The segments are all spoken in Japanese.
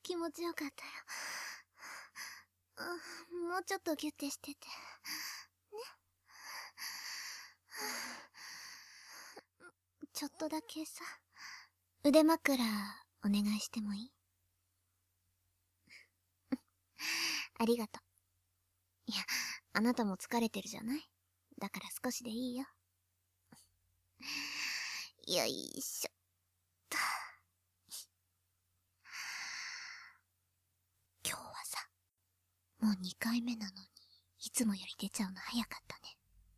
気持ちよかったよ。もうちょっとギュッてしてて。ね。ちょっとだけさ、腕枕お願いしてもいい？ありがとう。いや、あなたも疲れてるじゃない？だから少しでいいよ。よいしょっと。今日はさ、もう2回目なのに、いつもより出ちゃうの早かった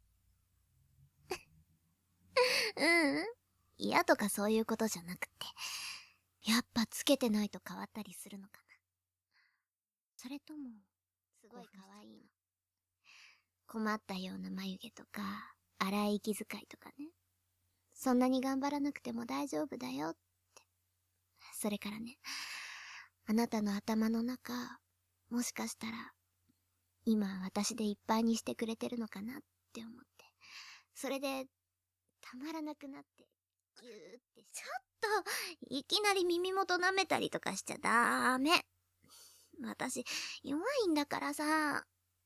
ね。嫌とかそういうことじゃなくて、やっぱつけてないと変わったりするのかな。それとも、すごい可愛いの。困ったような眉毛とか、荒い息遣いとかね。そんなに頑張らなくても大丈夫だよって。それからね、あなたの頭の中、もしかしたら、今私でいっぱいにしてくれてるのかなって思って。それで、たまらなくなって、ぎゅーってちょっと、いきなり耳元舐めたりとかしちゃダメ。私、弱いんだからさ。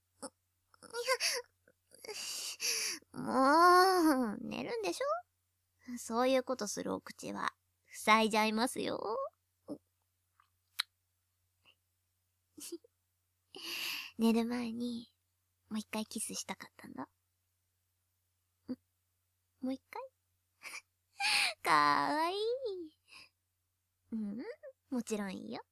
もう、寝るんでしょ？そういうことするお口は、塞いじゃいますよ。寝る前に、もう一回キスしたかったんだ。もう一回かわいい。もちろんいいよ。